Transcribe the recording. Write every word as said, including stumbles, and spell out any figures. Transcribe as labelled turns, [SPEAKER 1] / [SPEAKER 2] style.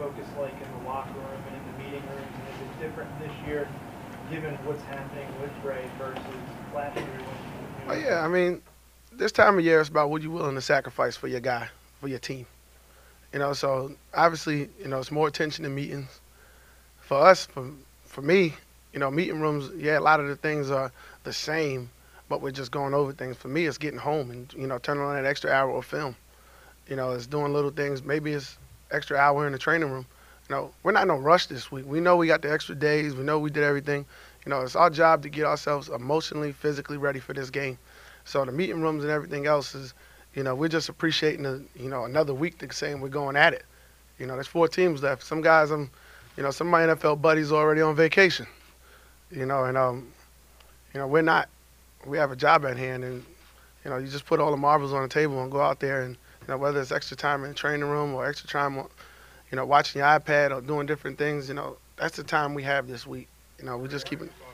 [SPEAKER 1] focus like in the locker room and in the meeting rooms? And is it different this year, given what's happening with Bray versus last year when
[SPEAKER 2] Well,
[SPEAKER 1] you
[SPEAKER 2] yeah, I mean, this time of year it's about what you're willing to sacrifice for your guy, for your team. You know, so obviously, you know, it's more attention in meetings. For us, for for me, you know, meeting rooms, yeah, a lot of the things are the same, but we're just going over things. For me, it's getting home and you know, turning on that extra hour of film. You know, it's doing little things. Maybe it's extra hour in the training room. You know, we're not in no rush this week. We know we got the extra days. We know we did everything. You know, it's our job to get ourselves emotionally, physically ready for this game. So the meeting rooms and everything else is, you know, we're just appreciating the, you know, another week to saying we're going at it. You know, there's four teams left. Some guys, I'm, you know, some of my N F L buddies are already on vacation. You know, and um, you know, we're not. We have a job at hand, and you know, you just put all the marbles on the table and go out there and, you know, whether it's extra time in the training room or extra time, on, you know, watching your iPad or doing different things, you know, that's the time we have this week. You know, we just keep it.